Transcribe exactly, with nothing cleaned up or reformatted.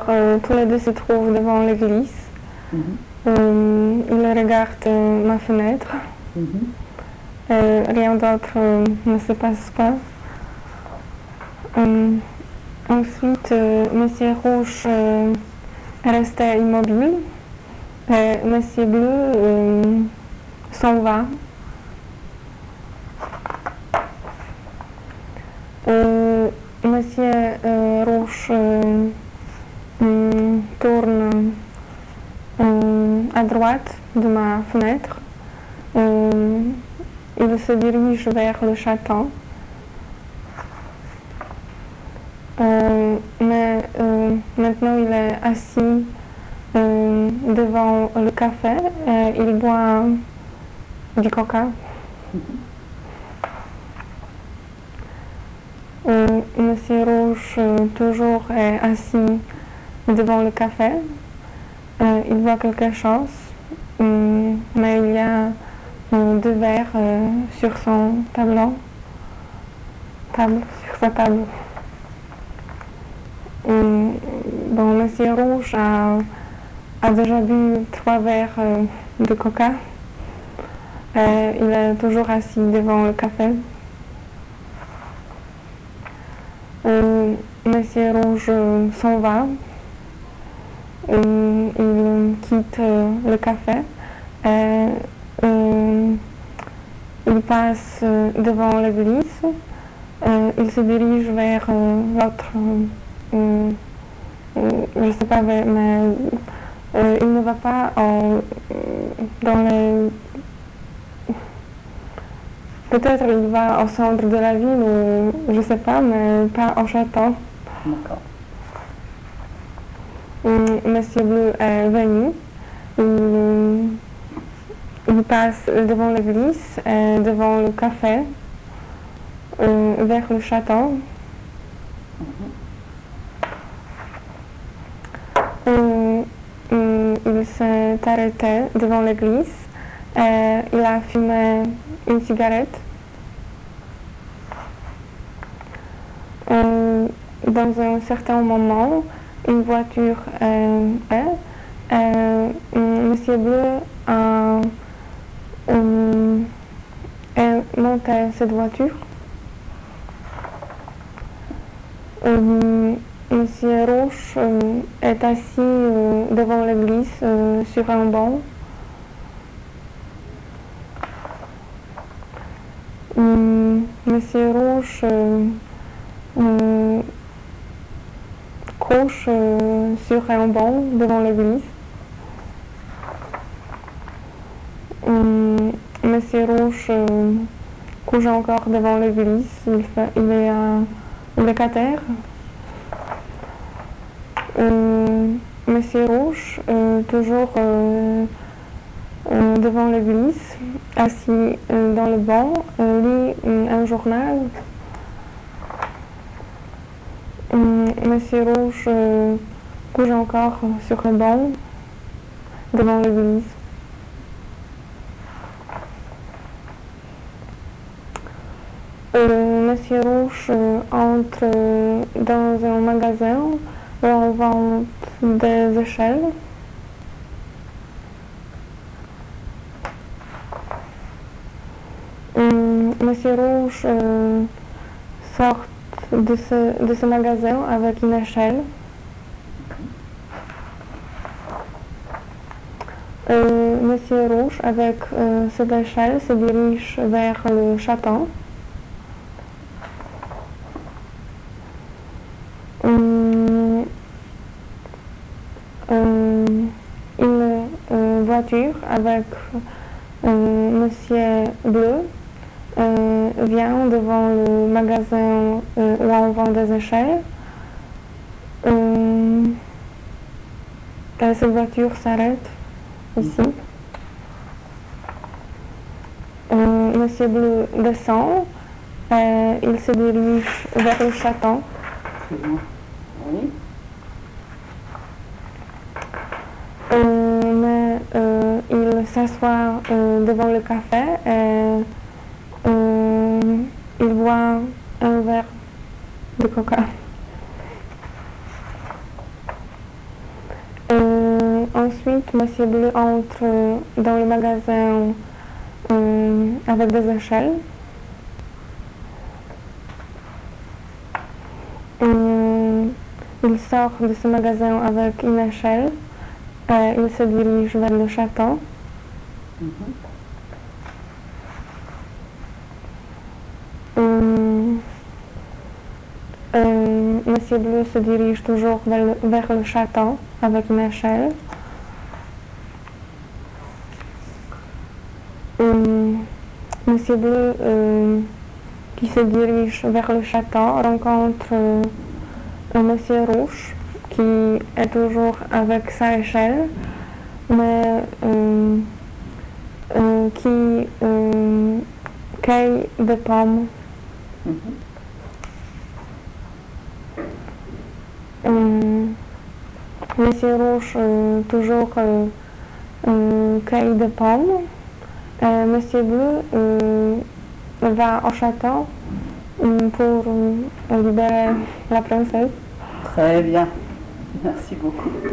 Alors, euh, tous les deux se trouvent devant l'église. Mm-hmm. euh, ils regardent euh, ma fenêtre. Mm-hmm. euh, rien d'autre euh, ne se passe pas. Euh, ensuite, euh, Monsieur Rouge euh, restait immobile. Et Monsieur Bleu euh, s'en va. Euh, Monsieur euh, Rouge euh, euh, tourne euh, à droite de ma fenêtre. Euh, il se dirige vers le château. Euh, mais euh, maintenant il est assis euh, devant le café et il boit du coca. Euh, Monsieur Rouge euh, toujours est assis devant le café. Euh, il voit quelque chose, euh, mais il y a euh, deux verres euh, sur son tableau. Table, sur sa table. Euh, bon, Monsieur Rouge a, a déjà bu trois verres euh, de coca. Et il est toujours assis devant le café. Euh, Monsieur Rouge euh, s'en va. Euh, il quitte euh, le café et euh, il passe euh, devant l'église. Euh, il se dirige vers euh, l'autre, euh, euh, je ne sais pas, mais euh, il ne va pas en, dans les... Peut-être il va au centre de la ville, ou je ne sais pas, mais pas au château. D'accord. Monsieur Bleu est venu. Il, il passe devant l'église et devant le café, euh, vers le château. Mm-hmm. euh, euh, il s'est arrêté devant l'église et il a fumé une cigarette. Euh, dans un certain moment, une voiture euh, est, euh, Monsieur Bleu a euh, est monté cette voiture. Euh, Monsieur Rouge euh, est assis euh, devant l'église euh, sur un banc. Euh, Monsieur Rouge euh, euh, couche euh, sur un banc devant l'église. Euh, Monsieur Rouge euh, couche encore devant l'église. Il, il est à locataire. Euh, Monsieur Rouge, euh, toujours euh, euh, devant l'église, assis euh, dans le banc, euh, lit euh, un journal. Euh, Monsieur Rouge euh, couche encore sur le banc devant l'église. Euh, Monsieur Rouge euh, entre euh, dans un magasin où on vend des échelles. Euh, Monsieur Rouge euh, sort de ce, de ce magasin avec une échelle. Euh, Monsieur Rouge, avec euh, cette échelle, se dirige vers le château. Euh, euh, une euh, voiture avec euh, Monsieur Bleu euh, vient devant le magasin euh, où on vend des échelles. Euh, et cette voiture s'arrête ici. Euh, Monsieur Bleu descend et il se dirige vers le château. Oui. Euh, mais euh, il s'assoit euh, devant le café et euh, il boit un verre de coca. ensuite, Monsieur Bleu entre dans le magasin euh, avec des échelles. Euh, il sort de ce magasin avec une échelle. Euh, il se dirige vers le château. Mhm. Euh, euh, Monsieur Bleu se dirige toujours vers le, vers le château avec une échelle. Euh, Monsieur Bleu euh, qui se dirige vers le château rencontre euh, un Monsieur Rouge qui est toujours avec sa échelle, mais euh, euh, qui euh, cueille des pommes. Mhm. Euh, Monsieur Rouge euh, toujours euh, euh, cueille des pommes. Euh, Monsieur Bleu euh, va au château euh, pour euh, libérer la princesse. Très bien. Merci beaucoup.